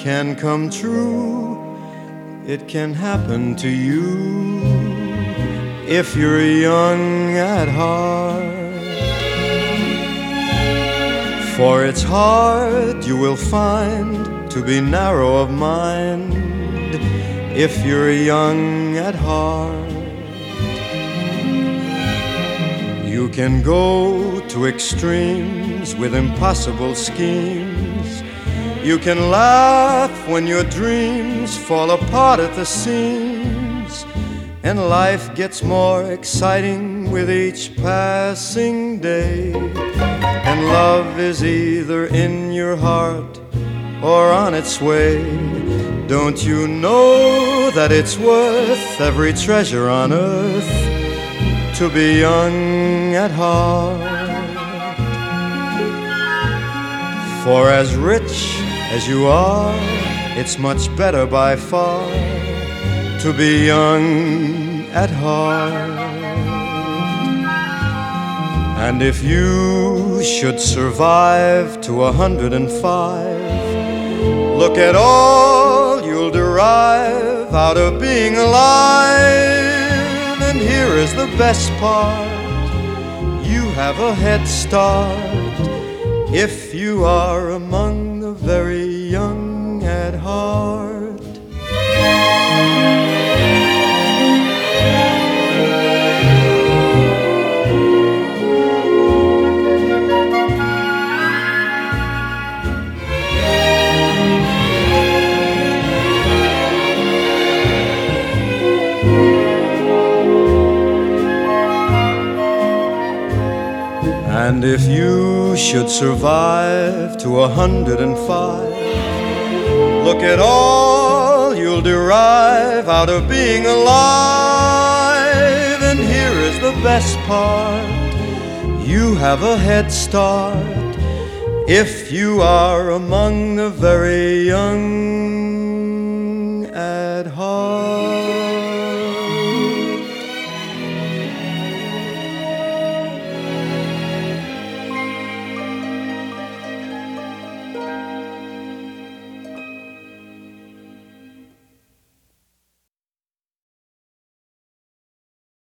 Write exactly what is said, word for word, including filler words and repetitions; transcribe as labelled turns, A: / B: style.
A: can come true. It can happen to you if you're young at heart. For it's hard, you will find, to be narrow of mind if you're young at heart. You can go to extremes with impossible schemes. You can laugh when your dreams fall apart at the seams, and life gets more exciting with each passing day. And love is either in your heart or on its way. Don't you know that it's worth every treasure on earth to be young at heart? For as rich as you are, it's much better by far to be young at heart. And if you should survive to a hundred and five, look at all you'll derive out of being alive. And here is the best part: you have a head start if you are among the very young at heart. And if you should survive to a hundred and five, look at all you'll derive out of being alive. And here is the best part: you have a head start if you are among the very young at heart.